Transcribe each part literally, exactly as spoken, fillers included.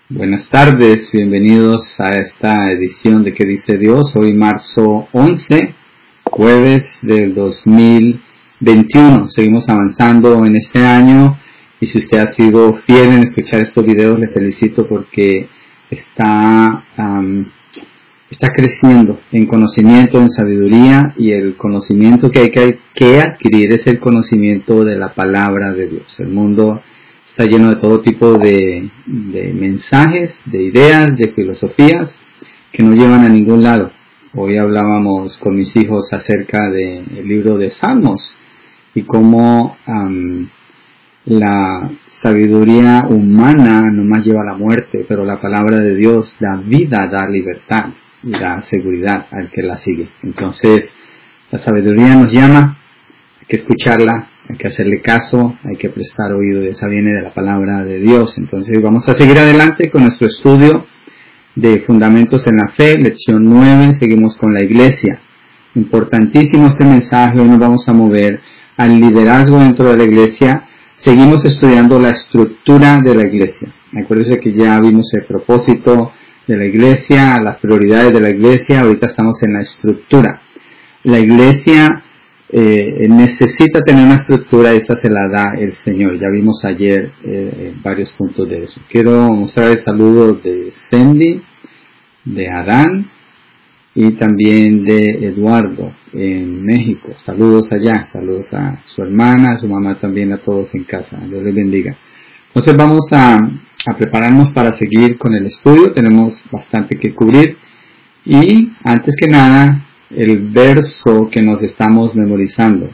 Buenas tardes, bienvenidos a esta edición de ¿Qué dice Dios? Hoy marzo once, jueves del dos mil veintiuno. Seguimos avanzando en este año y si usted ha sido fiel en escuchar estos videos, le felicito porque está, um, está creciendo en conocimiento, en sabiduría, y el conocimiento que hay que, que adquirir es el conocimiento de la palabra de Dios. El mundo está lleno de todo tipo de, de mensajes, de ideas, de filosofías que no llevan a ningún lado. Hoy hablábamos con mis hijos acerca del libro de Salmos y cómo um, la sabiduría humana nomás lleva a la muerte, pero la palabra de Dios da vida, da libertad y da seguridad al que la sigue. Entonces, la sabiduría nos llama, hay que escucharla, hay que hacerle caso, hay que prestar oído, y esa viene de la palabra de Dios. Entonces vamos a seguir adelante con nuestro estudio de Fundamentos en la Fe, lección nueve, seguimos con la iglesia. Importantísimo este mensaje, hoy nos vamos a mover al liderazgo dentro de la iglesia. Seguimos estudiando la estructura de la iglesia. Acuérdense que ya vimos el propósito de la iglesia, las prioridades de la iglesia, ahorita estamos en la estructura. La iglesia Eh, necesita tener una estructura, esa se la da el Señor. Ya vimos ayer eh, varios puntos de eso. Quiero mostrar el saludo de Cindy, de Adán y también de Eduardo en México. Saludos allá, saludos a su hermana, a su mamá también, a todos en casa. Dios les bendiga. Entonces vamos a, a prepararnos para seguir con el estudio. Tenemos bastante que cubrir y antes que nada el verso que nos estamos memorizando.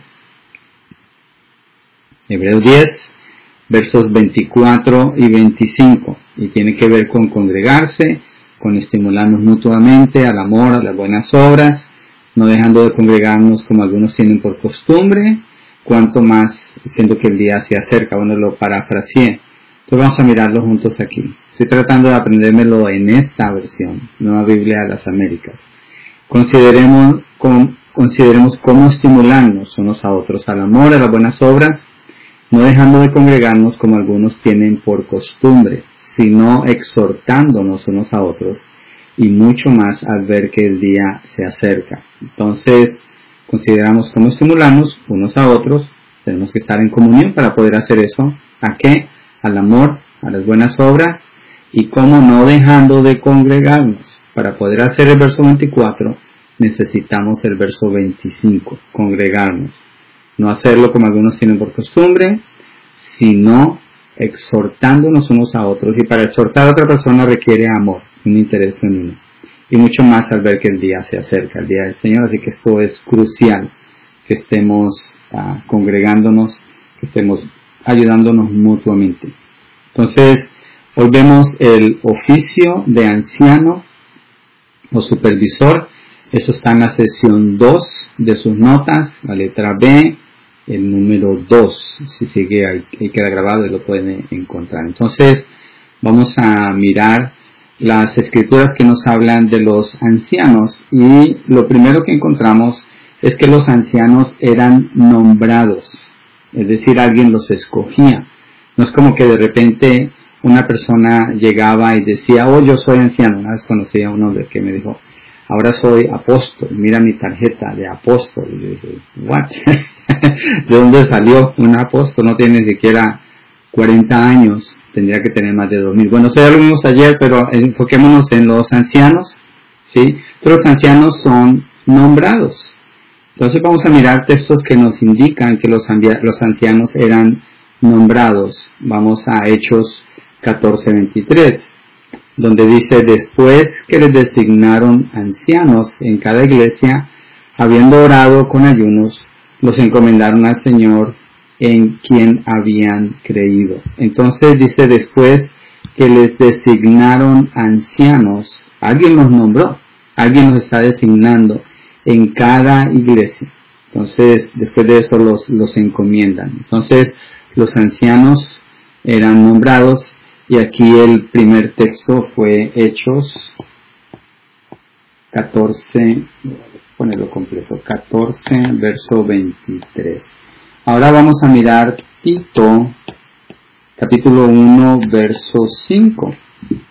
Hebreos diez, versos veinticuatro y veinticinco. Y tiene que ver con congregarse, con estimularnos mutuamente al amor, a las buenas obras, no dejando de congregarnos como algunos tienen por costumbre, cuanto más, siendo que el día se acerca. Bueno, lo parafraseé. Entonces vamos a mirarlo juntos aquí. Estoy tratando de aprendérmelo en esta versión, Nueva Biblia de las Américas. Consideremos, con, consideremos cómo estimularnos unos a otros al amor, a las buenas obras, no dejando de congregarnos como algunos tienen por costumbre, sino exhortándonos unos a otros, y mucho más al ver que el día se acerca. Entonces, consideramos cómo estimularnos unos a otros, tenemos que estar en comunión para poder hacer eso. ¿A qué? Al amor, a las buenas obras, y cómo no dejando de congregarnos. Para poder hacer el verso veinticuatro, necesitamos el verso veinticinco, congregarnos. No hacerlo como algunos tienen por costumbre, sino exhortándonos unos a otros. Y para exhortar a otra persona requiere amor, un interés genuino. Y mucho más al ver que el día se acerca, el día del Señor. Así que esto es crucial, que estemos uh, congregándonos, que estemos ayudándonos mutuamente. Entonces, hoy vemos el oficio de anciano o supervisor. Eso está en la sección dos de sus notas, la letra B, el número dos. Si sigue ahí, ahí queda grabado y lo pueden encontrar. Entonces vamos a mirar las escrituras que nos hablan de los ancianos, y lo primero que encontramos es que los ancianos eran nombrados, es decir, alguien los escogía. No es como que de repente una persona llegaba y decía, oh, yo soy anciano. Una vez conocí a un hombre que me dijo, ahora soy apóstol, mira mi tarjeta de apóstol. Y yo dije, what? ¿De dónde salió un apóstol? No tiene ni siquiera cuarenta años, tendría que tener más de dos mil. Bueno, eso ya lo vimos ayer, pero enfoquémonos en los ancianos, ¿sí? Entonces, los ancianos son nombrados. Entonces vamos a mirar textos que nos indican que los, los ancianos eran nombrados. Vamos a Hechos catorce veintitrés, donde dice, después que les designaron ancianos en cada iglesia, habiendo orado con ayunos, los encomendaron al Señor en quien habían creído. Entonces dice, después que les designaron ancianos, alguien los nombró, alguien los está designando en cada iglesia. Entonces, después de eso los, los encomiendan. Entonces, los ancianos eran nombrados. Y aquí el primer texto fue Hechos catorce, ponerlo completo, catorce, verso veintitrés. Ahora vamos a mirar Tito, capítulo uno, verso cinco.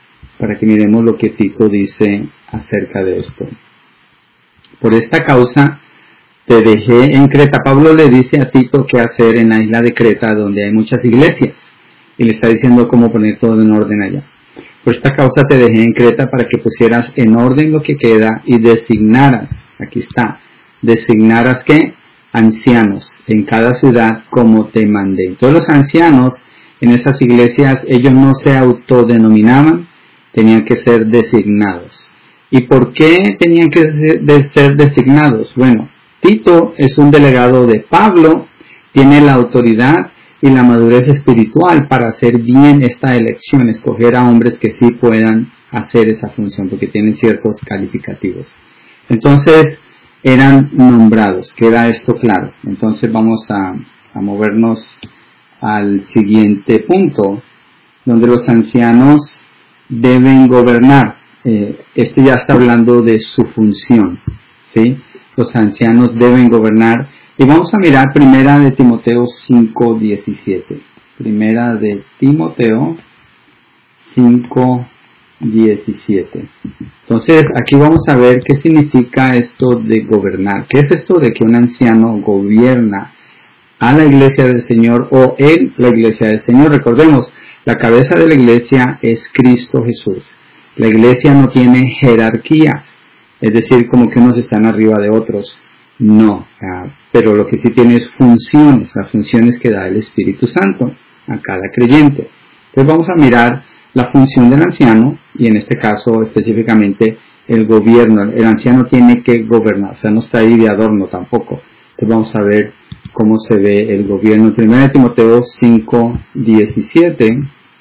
para que miremos lo que Tito dice acerca de esto. Por esta causa te dejé en Creta. Pablo le dice a Tito qué hacer en la isla de Creta, donde hay muchas iglesias, y le está diciendo cómo poner todo en orden allá. Por esta causa te dejé en Creta para que pusieras en orden lo que queda y designaras, aquí está, designaras ¿qué? Ancianos en cada ciudad como te mandé. Todos los ancianos en esas iglesias, ellos no se autodenominaban, tenían que ser designados. ¿Y por qué tenían que ser designados? Bueno, Tito es un delegado de Pablo, tiene la autoridad y la madurez espiritual para hacer bien esta elección, escoger a hombres que sí puedan hacer esa función, porque tienen ciertos calificativos. Entonces, eran nombrados, queda esto claro. Entonces vamos a, a movernos al siguiente punto, donde los ancianos deben gobernar. Eh, este ya está hablando de su función, ¿sí? Los ancianos deben gobernar. Y vamos a mirar Primera de Timoteo cinco diecisiete. Primera de Timoteo cinco diecisiete. Entonces, aquí vamos a ver qué significa esto de gobernar. ¿Qué es esto de que un anciano gobierna a la iglesia del Señor o en la iglesia del Señor? Recordemos, la cabeza de la iglesia es Cristo Jesús. La iglesia no tiene jerarquía, es decir, como que unos están arriba de otros. No, pero lo que sí tiene es funciones, las funciones que da el Espíritu Santo a cada creyente. Entonces vamos a mirar la función del anciano, y en este caso específicamente el gobierno. El anciano tiene que gobernar, o sea, no está ahí de adorno tampoco. Entonces vamos a ver cómo se ve el gobierno. Primera de Timoteo cinco diecisiete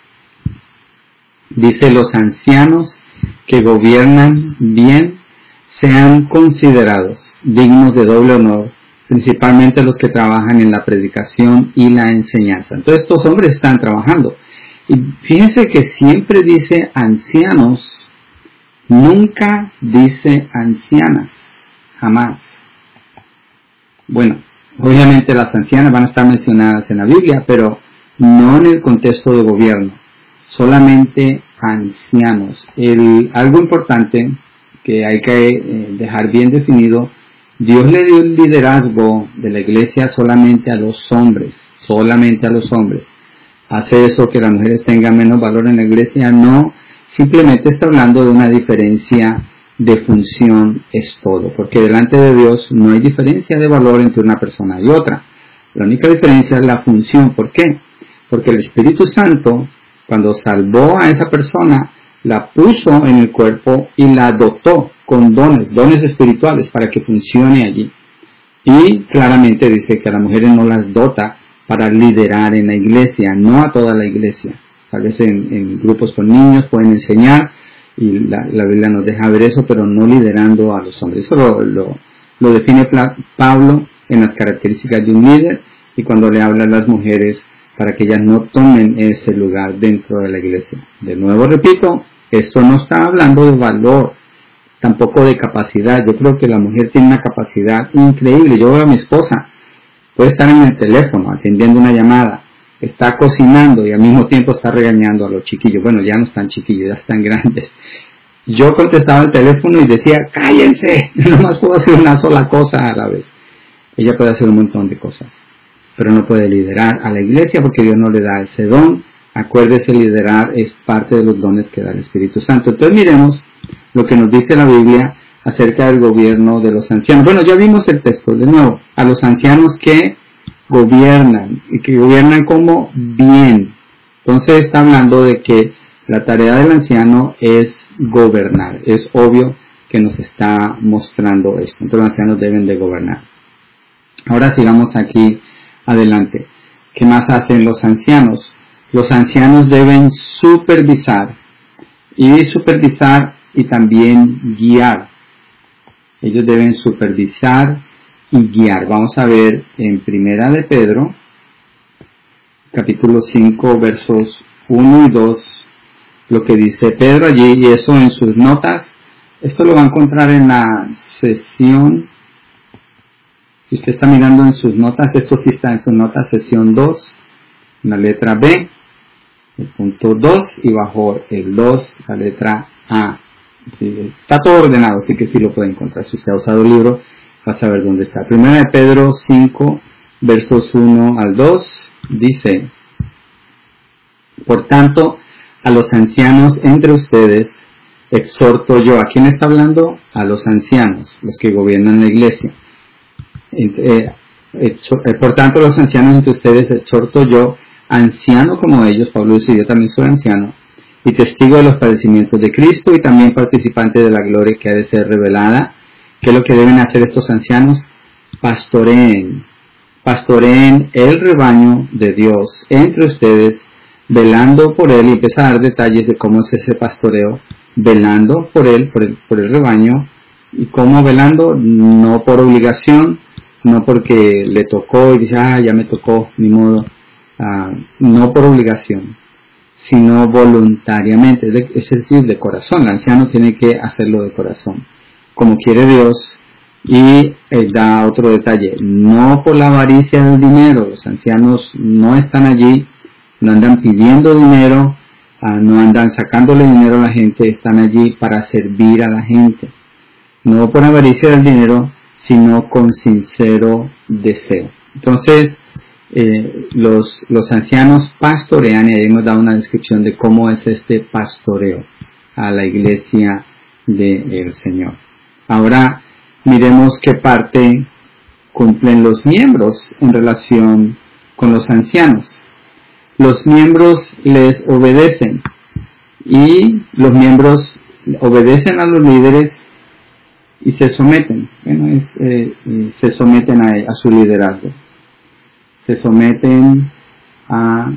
dice: los ancianos que gobiernan bien sean considerados dignos de doble honor, principalmente los que trabajan en la predicación y la enseñanza. Entonces estos hombres están trabajando. Y fíjense que siempre dice ancianos, nunca dice ancianas, jamás. Bueno, obviamente las ancianas van a estar mencionadas en la Biblia, pero no en el contexto de gobierno, solamente ancianos. El, algo importante que hay que eh, dejar bien definido: Dios le dio el liderazgo de la iglesia solamente a los hombres, solamente a los hombres. ¿Hace eso que las mujeres tengan menos valor en la iglesia? No, simplemente está hablando de una diferencia de función, es todo, porque delante de Dios no hay diferencia de valor entre una persona y otra. La única diferencia es la función. ¿Por qué? Porque el Espíritu Santo, cuando salvó a esa persona, la puso en el cuerpo y la dotó con dones, dones espirituales para que funcione allí. Y claramente dice que a las mujeres no las dota para liderar en la iglesia, no a toda la iglesia. Tal vez en, en grupos con niños pueden enseñar, y la, la Biblia nos deja ver eso, pero no liderando a los hombres. Eso lo, lo, lo define Pablo en las características de un líder, y cuando le habla a las mujeres para que ellas no tomen ese lugar dentro de la iglesia. De nuevo repito, esto no está hablando de valor, tampoco de capacidad. Yo creo que la mujer tiene una capacidad increíble. Yo veo a mi esposa, puede estar en el teléfono atendiendo una llamada, está cocinando y al mismo tiempo está regañando a los chiquillos. Bueno, ya no están chiquillos, ya están grandes. Yo contestaba el teléfono y decía: cállense, no más puedo hacer una sola cosa a la vez. Ella puede hacer un montón de cosas, pero no puede liderar a la iglesia porque Dios no le da ese don. Acuérdese, liderar es parte de los dones que da el Espíritu Santo. Entonces miremos lo que nos dice la Biblia acerca del gobierno de los ancianos. Bueno, ya vimos el texto de nuevo. A los ancianos que gobiernan, y que gobiernan como bien. Entonces está hablando de que la tarea del anciano es gobernar. Es obvio que nos está mostrando esto. Entonces los ancianos deben de gobernar. Ahora sigamos aquí adelante. ¿Qué más hacen los ancianos? Los ancianos deben supervisar, y supervisar y también guiar. Ellos deben supervisar y guiar. Vamos a ver en Primera de Pedro, capítulo cinco, versos uno y dos, lo que dice Pedro allí, y eso en sus notas. Esto lo va a encontrar en la sesión, si usted está mirando en sus notas, esto sí está en sus notas, sesión dos, en la letra B. el punto dos y bajo el dos la letra A. Sí, está todo ordenado, así que sí lo puede encontrar. Si usted ha usado el libro, va a saber dónde está. Primera de Pedro cinco, versos uno al dos, dice: por tanto, a los ancianos entre ustedes exhorto yo. ¿A quién está hablando? A los ancianos, los que gobiernan la iglesia. Eh, eh, por tanto, a los ancianos entre ustedes exhorto yo, anciano como ellos. Pablo dice: yo también soy anciano, y testigo de los padecimientos de Cristo, y también participante de la gloria que ha de ser revelada. ¿Qué es lo que deben hacer estos ancianos? Pastoreen, pastoreen el rebaño de Dios entre ustedes, velando por él, y empezar a dar detalles de cómo es ese pastoreo, velando por él, por el, por el rebaño. ¿Y cómo velando? No por obligación, no porque le tocó y dice, ah, ya me tocó, ni modo, ah, no por obligación, sino voluntariamente, es decir, de corazón. El anciano tiene que hacerlo de corazón, como quiere Dios. Y eh, da otro detalle: no por la avaricia del dinero. Los ancianos no están allí, no andan pidiendo dinero, uh, no andan sacándole dinero a la gente, están allí para servir a la gente. No por avaricia del dinero, sino con sincero deseo. Entonces, Eh, los, los ancianos pastorean, y ahí nos da una descripción de cómo es este pastoreo a la iglesia del Señor. Ahora miremos qué parte cumplen los miembros en relación con los ancianos. Los miembros les obedecen, y los miembros obedecen a los líderes y se someten, bueno, es, eh, se someten a, a su liderazgo. Se someten a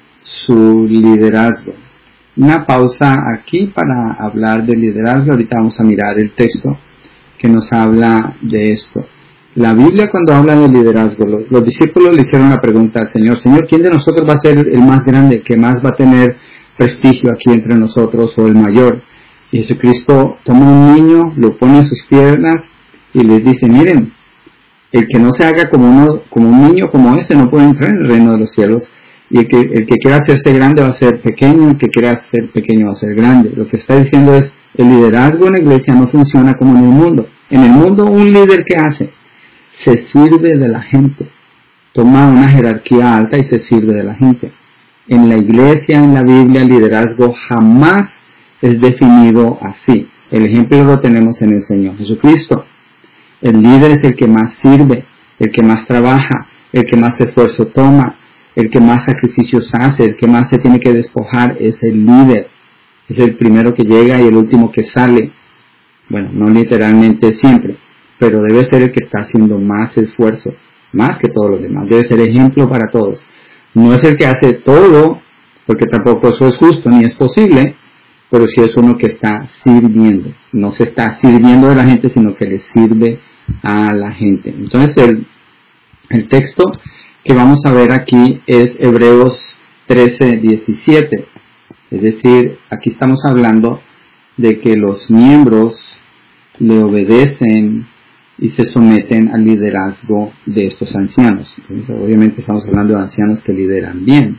su liderazgo. Una pausa aquí para hablar de liderazgo. Ahorita vamos a mirar el texto que nos habla de esto. La Biblia, cuando habla de liderazgo, los, los discípulos le hicieron la pregunta al Señor: Señor, ¿quién de nosotros va a ser el más grande, que más va a tener prestigio aquí entre nosotros, o el mayor? Y Jesucristo toma un niño, lo pone en sus piernas y les dice: miren, el que no se haga como, uno, como un niño como este no puede entrar en el reino de los cielos. Y el que, el que quiera hacerse grande va a ser pequeño, el que quiera ser pequeño va a ser grande. Lo que está diciendo es: el liderazgo en la iglesia no funciona como en el mundo. En el mundo, un líder, ¿qué hace? Se sirve de la gente. Toma una jerarquía alta y se sirve de la gente. En la iglesia, en la Biblia, el liderazgo jamás es definido así. El ejemplo lo tenemos en el Señor Jesucristo. El líder es el que más sirve, el que más trabaja, el que más esfuerzo toma, el que más sacrificios hace, el que más se tiene que despojar. Es el líder. Es el primero que llega y el último que sale. Bueno, no literalmente siempre, pero debe ser el que está haciendo más esfuerzo, más que todos los demás. Debe ser ejemplo para todos. No es el que hace todo, porque tampoco eso es justo ni es posible, pero sí es uno que está sirviendo. No se está sirviendo de la gente, sino que le sirve a la gente. Entonces el, el texto que vamos a ver aquí es Hebreos trece, diecisiete. Es decir, aquí estamos hablando de que los miembros le obedecen y se someten al liderazgo de estos ancianos. Entonces, obviamente estamos hablando de ancianos que lideran bien.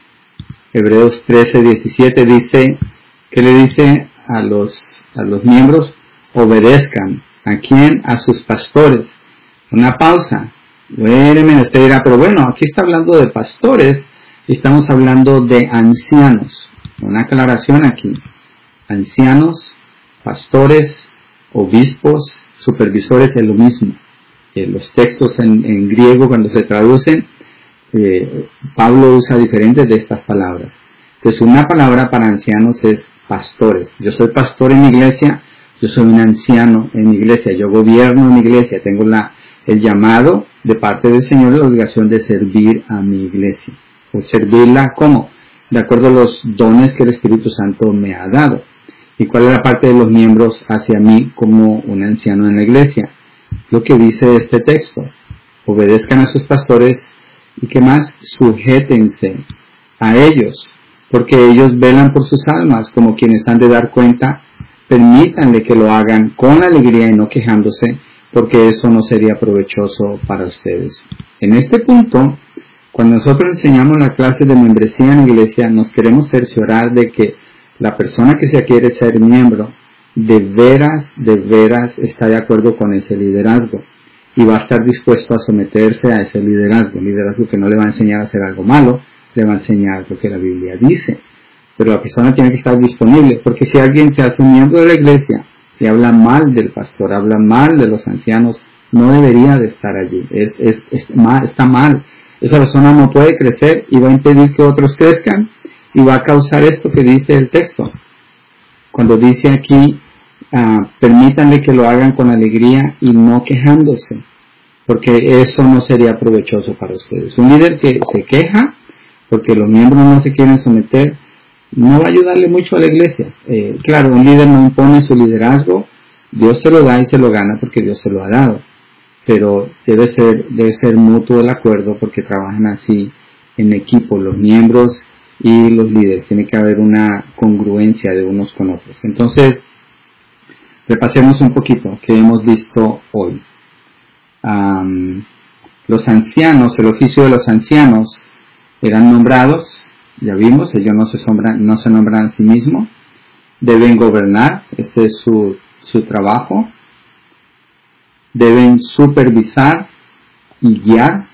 Hebreos trece, diecisiete dice, ¿qué le dice a los, a los miembros? Obedezcan. ¿A quién? A sus pastores. Una pausa. Bueno, usted dirá, pero bueno, aquí está hablando de pastores y estamos hablando de ancianos. Una aclaración aquí. Ancianos, pastores, obispos, supervisores es lo mismo. Eh, los textos en, en griego, cuando se traducen, eh, Pablo usa diferentes de estas palabras. Entonces, una palabra para ancianos es pastores. Yo soy pastor en mi iglesia, yo soy un anciano en mi iglesia, yo gobierno en mi iglesia, tengo la, el llamado de parte del Señor, la obligación de servir a mi iglesia. O servirla, ¿cómo? De acuerdo a los dones que el Espíritu Santo me ha dado. ¿Y cuál es la parte de los miembros hacia mí como un anciano en la iglesia? Lo que dice este texto: obedezcan a sus pastores y que más, sujétense a ellos, porque ellos velan por sus almas como quienes han de dar cuenta. Permítanle que lo hagan con alegría y no quejándose, porque eso no sería provechoso para ustedes. En este punto, Cuando nosotros enseñamos las clases de membresía en la iglesia, nos queremos cerciorar de que la persona que se quiere ser miembro, de veras, de veras está de acuerdo con ese liderazgo y va a estar dispuesto a someterse a ese liderazgo, liderazgo que no le va a enseñar a hacer algo malo, le va a enseñar lo que la Biblia dice. Pero la persona tiene que estar disponible, porque si alguien se hace un miembro de la iglesia y habla mal del pastor, habla mal de los ancianos, no debería de estar allí. Es, es, es mal, está mal. Esa persona no puede crecer y va a impedir que otros crezcan y va a causar esto que dice el texto. Cuando dice aquí, uh, permítanle que lo hagan con alegría y no quejándose, porque eso no sería provechoso para ustedes. Un líder que se queja porque los miembros no se quieren someter, no va a ayudarle mucho a la iglesia. Eh, claro, un líder no impone su liderazgo, Dios se lo da y se lo gana porque Dios se lo ha dado, pero debe ser, debe ser mutuo el acuerdo porque trabajan así en equipo, los miembros y los líderes. Tiene que haber una congruencia de unos con otros. Entonces, repasemos un poquito que hemos visto hoy. Um, los ancianos, el oficio de los ancianos eran nombrados. Ya vimos, ellos no se, sombran, no se nombran a sí mismos, deben gobernar, este es su, su trabajo, deben supervisar y guiar,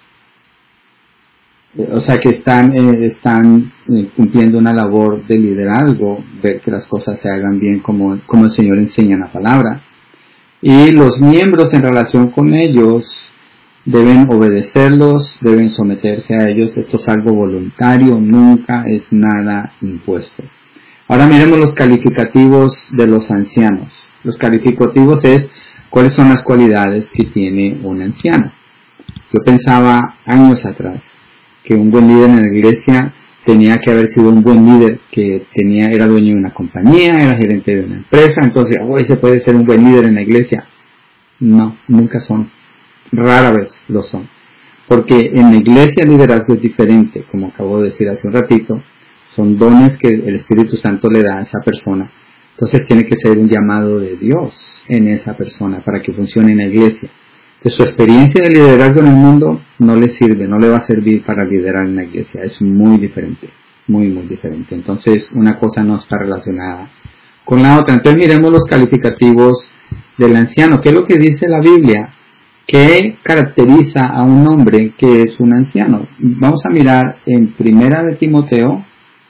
o sea que están, eh, están eh, cumpliendo una labor de liderazgo, ver que las cosas se hagan bien como, como el Señor enseña en la palabra, y los miembros en relación con ellos deben obedecerlos, deben someterse a ellos. Esto es algo voluntario, nunca es nada impuesto. Ahora miremos los calificativos de los ancianos. Los calificativos es cuáles son las cualidades que tiene un anciano. Yo pensaba años atrás que un buen líder en la iglesia tenía que haber sido un buen líder que tenía, era dueño de una compañía, era gerente de una empresa, entonces hoy se puede ser un buen líder en la iglesia. No, nunca son. Rara vez lo son, porque en la iglesia el liderazgo es diferente, como acabo de decir hace un ratito, son dones que el Espíritu Santo le da a esa persona, entonces tiene que ser un llamado de Dios en esa persona para que funcione en la iglesia. Entonces su experiencia de liderazgo en el mundo no le sirve, no le va a servir para liderar en la iglesia, es muy diferente, muy muy diferente, entonces una cosa no está relacionada con la otra. Entonces miremos los calificativos del anciano. ¿Qué es lo que dice la Biblia? ¿Qué caracteriza a un hombre que es un anciano? Vamos a mirar en Primera de Timoteo,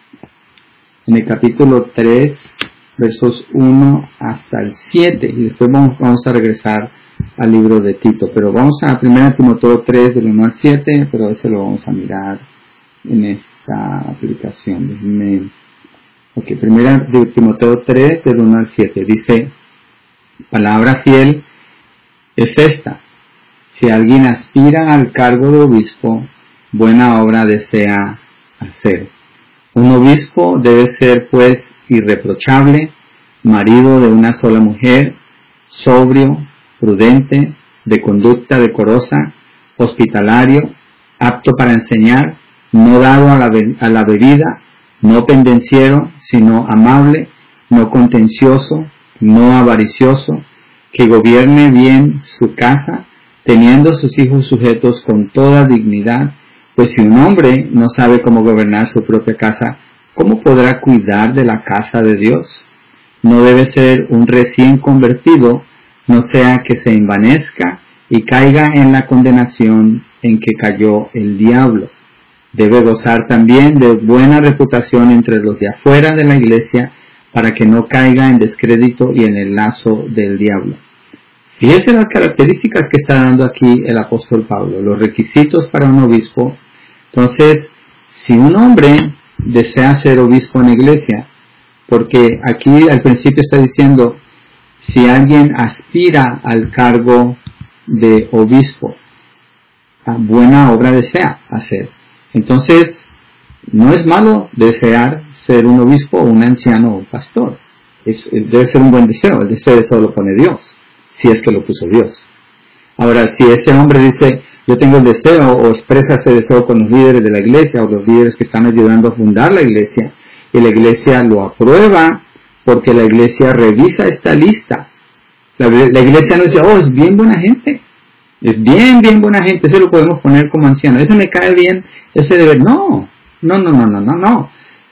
en el capítulo tres, versos uno hasta el siete, y después vamos, vamos a regresar al libro de Tito. Pero vamos a Primera de Timoteo tres, del uno al siete, pero ese lo vamos a mirar en esta aplicación. Déjenme. Ok, Primera de Timoteo tres, del uno al siete, dice, palabra fiel es esta: si alguien aspira al cargo de obispo, buena obra desea hacer. Un obispo debe ser, pues, irreprochable, marido de una sola mujer, sobrio, prudente, de conducta decorosa, hospitalario, apto para enseñar, no dado a la, be- a la bebida, no pendenciero, sino amable, no contencioso, no avaricioso, que gobierne bien su casa, teniendo sus hijos sujetos con toda dignidad, pues si un hombre no sabe cómo gobernar su propia casa, ¿cómo podrá cuidar de la casa de Dios? No debe ser un recién convertido, no sea que se envanezca y caiga en la condenación en que cayó el diablo. Debe gozar también de buena reputación entre los de afuera de la iglesia, para que no caiga en descrédito y en el lazo del diablo. Fíjense las características que está dando aquí el apóstol Pablo, los requisitos para un obispo. Entonces, si un hombre desea ser obispo en la iglesia, porque aquí al principio está diciendo, si alguien aspira al cargo de obispo, a buena obra desea hacer. Entonces, no es malo desear ser un obispo o un anciano o un pastor. Es, debe ser un buen deseo, el deseo de eso lo pone Dios, si es que lo puso Dios. Ahora, si ese hombre dice, yo tengo el deseo, o expresa ese deseo con los líderes de la iglesia, o los líderes que están ayudando a fundar la iglesia, y la iglesia lo aprueba, porque la iglesia revisa esta lista. La, la iglesia no dice, oh, es bien buena gente, es bien, bien buena gente, ese lo podemos poner como anciano, ese me cae bien, ese debe, no, no, no, no, no, no, no,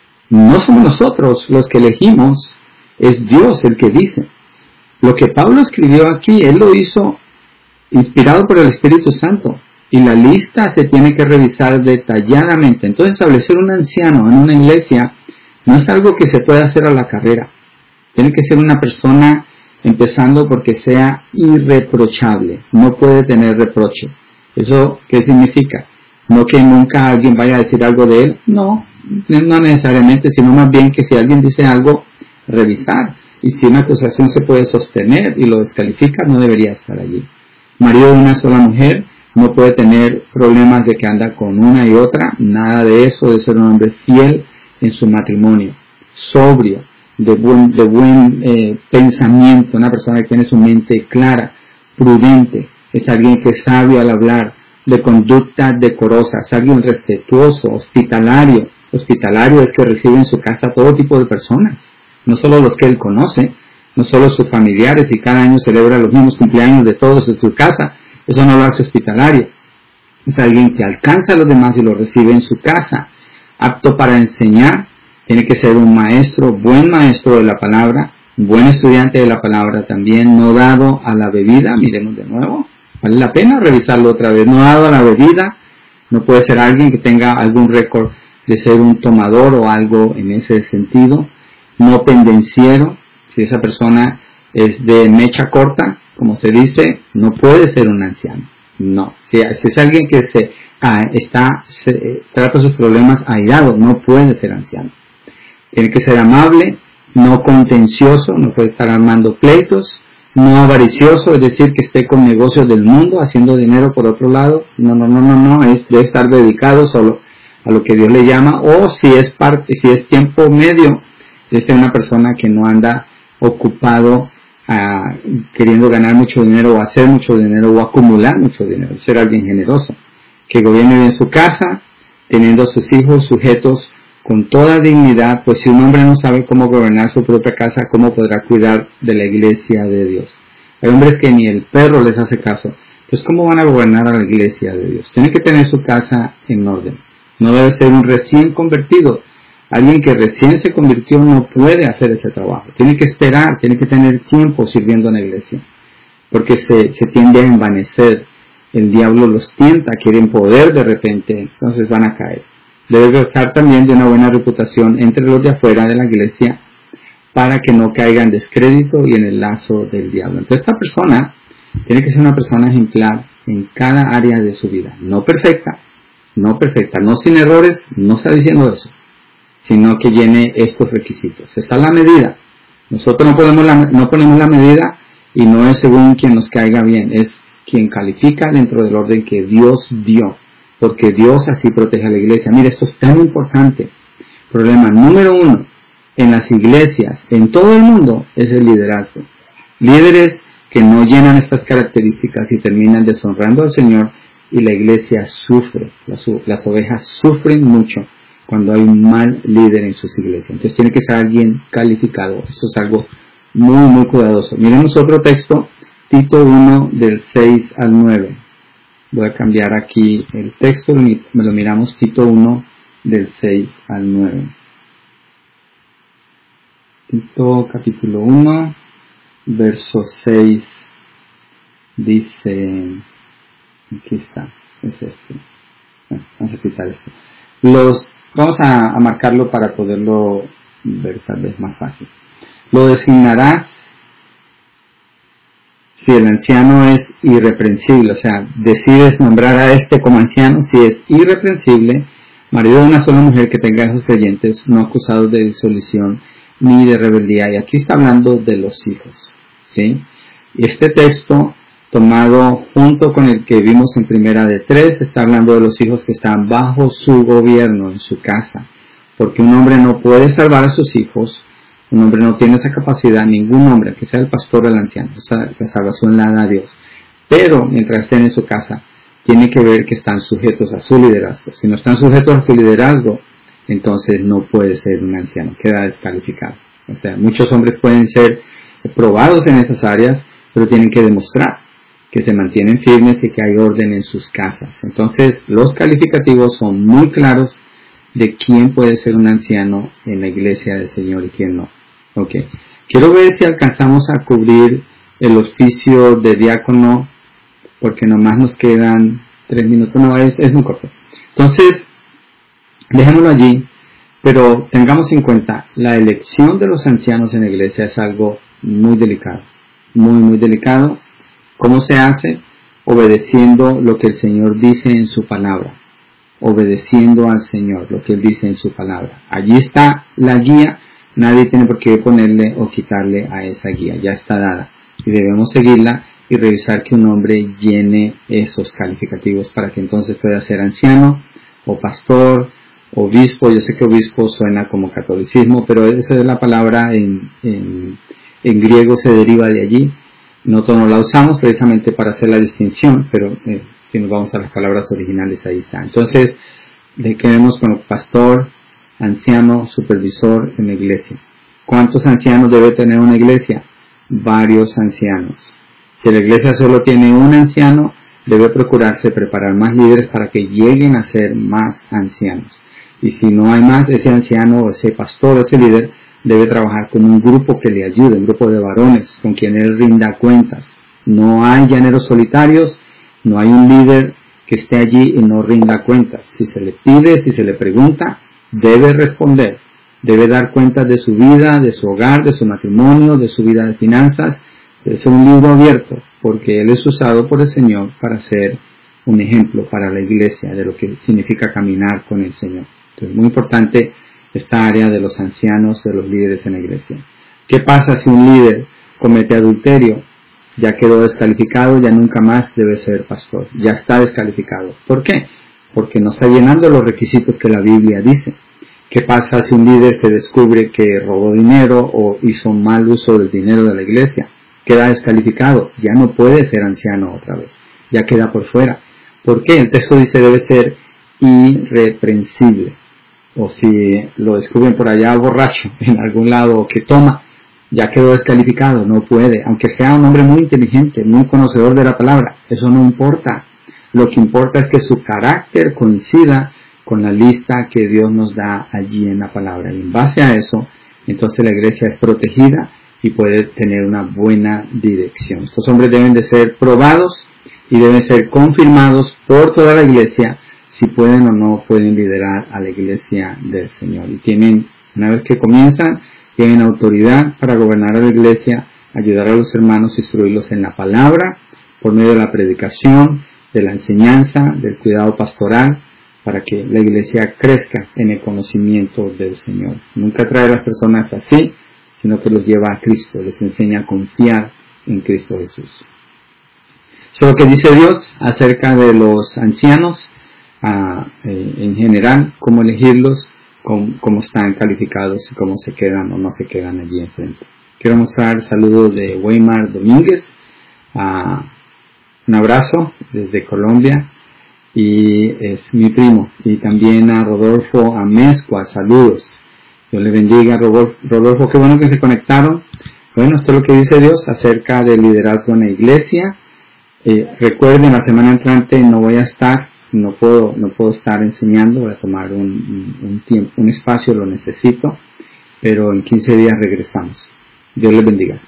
no somos nosotros los que elegimos, es Dios el que dice. Lo que Pablo escribió aquí, él lo hizo inspirado por el Espíritu Santo, y la lista se tiene que revisar detalladamente. Entonces, establecer un anciano en una iglesia no es algo que se pueda hacer a la carrera. Tiene que ser una persona, empezando porque sea irreprochable, no puede tener reproche. ¿Eso qué significa? No que nunca alguien vaya a decir algo de él, no, no necesariamente, sino más bien que si alguien dice algo, revisar. Y si una acusación se puede sostener y lo descalifica, no debería estar allí. Marido de una sola mujer no puede tener problemas de que anda con una y otra, nada de eso, de ser un hombre fiel en su matrimonio, sobrio, de buen, de buen eh, pensamiento, una persona que tiene su mente clara, prudente, es alguien que es sabio al hablar, de conducta decorosa, es alguien respetuoso, hospitalario. Hospitalario es que recibe en su casa todo tipo de personas, no solo los que él conoce, no solo sus familiares, y cada año celebra los mismos cumpleaños de todos en su casa, eso no lo hace hospitalario. Es alguien que alcanza a los demás y los recibe en su casa, apto para enseñar, tiene que ser un maestro, buen maestro de la palabra, buen estudiante de la palabra también, no dado a la bebida, miremos de nuevo, vale la pena revisarlo otra vez, no dado a la bebida, no puede ser alguien que tenga algún récord de ser un tomador o algo en ese sentido, no pendenciero, si esa persona es de mecha corta, como se dice, no puede ser un anciano, no, si, si es alguien que se ah, está se, trata sus problemas airado, no puede ser anciano. Tiene que ser amable, no contencioso, no puede estar armando pleitos, no avaricioso, es decir, que esté con negocios del mundo, haciendo dinero por otro lado, no, no, no, no, no, es de estar dedicado solo a lo que Dios le llama, o si es parte, si es tiempo medio, de ser una persona que no anda ocupado a, queriendo ganar mucho dinero, o hacer mucho dinero, o acumular mucho dinero, ser alguien generoso, que gobierne bien su casa, teniendo a sus hijos sujetos con toda dignidad, pues si un hombre no sabe cómo gobernar su propia casa, ¿cómo podrá cuidar de la iglesia de Dios? Hay hombres que ni el perro les hace caso. Entonces, ¿cómo van a gobernar a la iglesia de Dios? Tiene que tener su casa en orden. No debe ser un recién convertido. Alguien que recién se convirtió no puede hacer ese trabajo. Tiene que esperar, tiene que tener tiempo sirviendo en la iglesia. Porque se, se tiende a envanecer. El diablo los tienta, quieren poder de repente, entonces van a caer. Debe gozar también de una buena reputación entre los de afuera de la iglesia para que no caiga en descrédito y en el lazo del diablo. Entonces esta persona tiene que ser una persona ejemplar en cada área de su vida. No perfecta, no perfecta, no sin errores, no está diciendo eso, sino que llene estos requisitos. Esa es la medida. Nosotros no ponemos la, no ponemos la medida y no es según quien nos caiga bien, es quien califica dentro del orden que Dios dio. Porque Dios así protege a la iglesia. Mire, esto es tan importante. Problema número uno en las iglesias, en todo el mundo, es el liderazgo. Líderes que no llenan estas características y terminan deshonrando al Señor, y la iglesia sufre. Las, las ovejas sufren mucho cuando hay un mal líder en sus iglesias. Entonces tiene que ser alguien calificado. Eso es algo muy, muy cuidadoso. Miremos otro texto, Tito uno, del seis al nueve. Voy a cambiar aquí el texto, me lo miramos, Tito uno, del seis al nueve. Tito capítulo uno, verso seis, dice, aquí está, es este. Bueno, vamos a quitar esto. Los, vamos a, a marcarlo para poderlo ver tal vez más fácil. Lo designarás si el anciano es irreprensible, o sea, decides nombrar a este como anciano, si es irreprensible, marido de una sola mujer que tenga hijos creyentes, no acusados de disolución ni de rebeldía. Y aquí está hablando de los hijos, ¿sí? Este texto, tomado junto con el que vimos en Primera de Tres, está hablando de los hijos que están bajo su gobierno, en su casa, porque un hombre no puede salvar a sus hijos. Un hombre no tiene esa capacidad, ningún hombre, que sea el pastor o el anciano. O sea, la salvación la da a Dios. Pero, mientras estén en su casa, tiene que ver que están sujetos a su liderazgo. Si no están sujetos a su liderazgo, entonces no puede ser un anciano, queda descalificado. O sea, muchos hombres pueden ser probados en esas áreas, pero tienen que demostrar que se mantienen firmes y que hay orden en sus casas. Entonces, los calificativos son muy claros de quién puede ser un anciano en la iglesia del Señor y quién no. Ok. Quiero ver si alcanzamos a cubrir el oficio de diácono, porque nomás nos quedan tres minutos. No, es, es muy corto. Entonces, dejémoslo allí, pero tengamos en cuenta, la elección de los ancianos en la iglesia es algo muy delicado. Muy, muy delicado. ¿Cómo se hace? Obedeciendo lo que el Señor dice en su palabra. Obedeciendo al Señor, lo que Él dice en su palabra. Allí está la guía. Nadie tiene por qué ponerle o quitarle a esa guía. Ya está dada. Y debemos seguirla y revisar que un hombre llene esos calificativos para que entonces pueda ser anciano o pastor, obispo. Yo sé que obispo suena como catolicismo, pero esa es la palabra en, en, en griego, se deriva de allí. Nosotros no la usamos precisamente para hacer la distinción, pero eh, si nos vamos a las palabras originales, ahí está. Entonces, le quedemos con pastor, anciano, supervisor en la iglesia. ¿Cuántos ancianos debe tener una iglesia? Varios ancianos. Si la iglesia solo tiene un anciano, debe procurarse preparar más líderes para que lleguen a ser más ancianos. Y si no hay más, ese anciano, ese pastor, ese líder, debe trabajar con un grupo que le ayude, un grupo de varones con quien él rinda cuentas. No hay llaneros solitarios, no hay un líder que esté allí y no rinda cuentas. Si se le pide, si se le pregunta, debe responder. Debe dar cuentas de su vida, de su hogar, de su matrimonio, de su vida de finanzas. Debe ser un libro abierto, porque él es usado por el Señor para ser un ejemplo para la iglesia de lo que significa caminar con el Señor. Entonces, muy importante esta área de los ancianos, de los líderes en la iglesia. ¿Qué pasa si un líder comete adulterio? Ya quedó descalificado, ya nunca más debe ser pastor. Ya está descalificado. ¿Por qué? Porque no está llenando los requisitos que la Biblia dice. ¿Qué pasa si un líder se descubre que robó dinero o hizo mal uso del dinero de la iglesia? Queda descalificado. Ya no puede ser anciano otra vez. Ya queda por fuera. ¿Por qué? El texto dice debe ser irreprensible. O si lo descubren por allá borracho en algún lado que toma, ya quedó descalificado, no puede, aunque sea un hombre muy inteligente, muy conocedor de la palabra, eso no importa. Lo que importa es que su carácter coincida con la lista que Dios nos da allí en la palabra. Y en base a eso, entonces la iglesia es protegida y puede tener una buena dirección. Estos hombres deben de ser probados y deben ser confirmados por toda la iglesia si pueden o no pueden liderar a la iglesia del Señor. Y tienen, una vez que comienzan, tienen autoridad para gobernar a la iglesia, ayudar a los hermanos, instruirlos en la palabra, por medio de la predicación, de la enseñanza, del cuidado pastoral, para que la iglesia crezca en el conocimiento del Señor. Nunca trae a las personas así, sino que los lleva a Cristo, les enseña a confiar en Cristo Jesús. Eso es lo que dice Dios acerca de los ancianos, a, eh, en general, cómo elegirlos, cómo, cómo están calificados y cómo se quedan o no se quedan allí enfrente. Quiero mostrar saludos de Weimar Domínguez, uh, un abrazo desde Colombia, y es mi primo, y también a Rodolfo Amezcua, saludos. Dios le bendiga, Rodolfo, Rodolfo, qué bueno que se conectaron. Bueno, esto es lo que dice Dios acerca del liderazgo en la iglesia. Eh, recuerden, la semana entrante no voy a estar, no puedo, no puedo estar enseñando, voy a tomar un, un, un tiempo, un espacio, lo necesito, pero en quince días regresamos. Dios les bendiga.